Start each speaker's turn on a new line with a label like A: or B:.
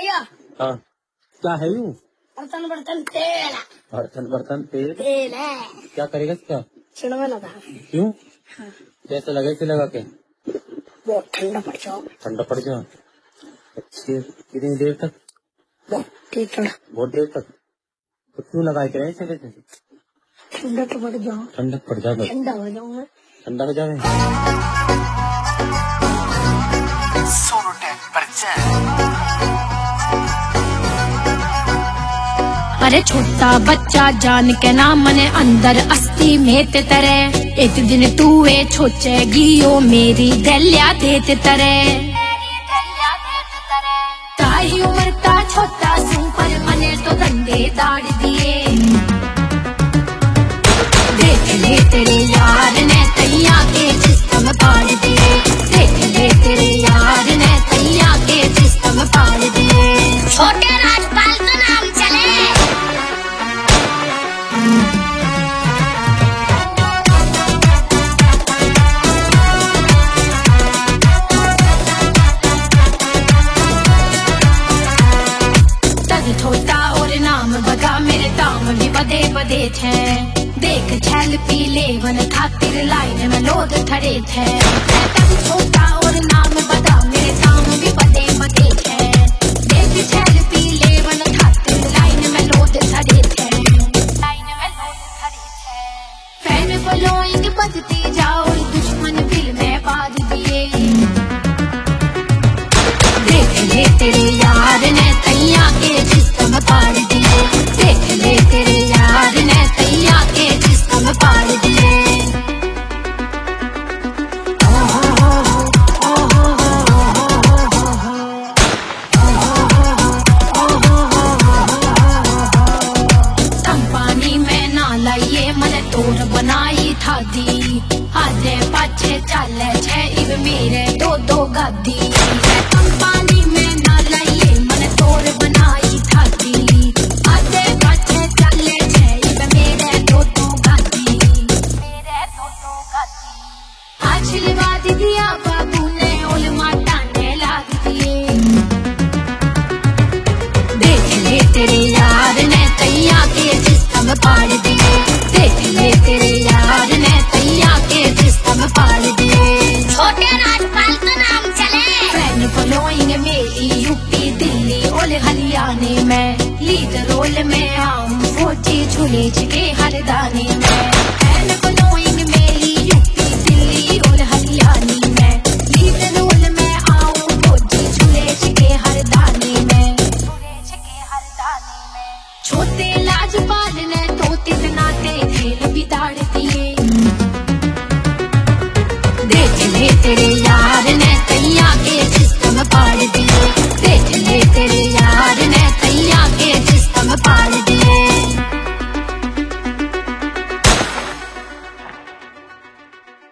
A: भैया।
B: हाँ क्या है यूँ?
A: बर्तन बर्तन तेल।
B: बर्तन बर्तन तेल
A: तेल है।
B: क्या करेगा इसका?
A: छिड़वा लगा।
B: क्यों?
A: हाँ।
B: कैसे लगा इसे लगा के?
A: बहुत ठंडा पड़ जाओ।
B: ठंडा पड़ जाओ। अच्छी कितनी देर तक? बहुत देर तक। तो क्यों लगाए के इसे वैसे?
A: ठंडा तो पड़ जाओ।
B: ठंडक पड़ जाएगा।
A: ठंडा हो जाऊंगा।
B: ठंडा हो जाए।
C: अरे छोटा बच्चा जान के ना मने अंदर अस्थि में ते तरे एक दिन तू ए छोचेगी ओ मेरी गलिया देते तरे ताई उम्र का छोटा सुपर मने तो डंडे दाड़ दिए देख ले तेरे यार ने तैया के सिस्टम पाड़ दिए देख ले तेरे यार ने तैया के सिस्टम पाड़ दिए छोटे राजपाल का नाम चले छोटा और नाम बता मेरे दाम भी बदे बदे थे देख छैल पीले वन खातिर लाइन में लोग खड़े थे छोटा और नाम बता मेरे दाम भी बदे बदे थे देख छैल पीले वन खातिर लाइन में लोग खड़े थे फैन फॉलोइंग बजती जाओ दुश्मन दिल में बाज दिए देख ले तेरे यार ने तैया के सिस्टम पाड़ दिए देख ले तेरे यार ने तैया के सिस्टम पाड़ दिए पानी में ना लाइए मन तोड़ बनाई था दी आधे पाछे चले छे इब मेरे दो दो गादी पानी में ना लाइए मन तोड़ बनाई था दी आधे पाछे चले छे इब मेरे दो दो गादी आशीर्वाद दिया बाबू ने उलमा टांगे लाग दिए देख ले तेरे यार ने तैया के सिस्टम पाड़ दिए देख ले तेरे यार ने तैया के सिस्टम पाड़ दिए छोटे राजपाल का नाम चले फैन फॉलोइंग मेरी यूपी दिल्ली और हरियाणा में लीड रोल में आऊं फौजी झूले के हर दाने में फैन फॉलोइंग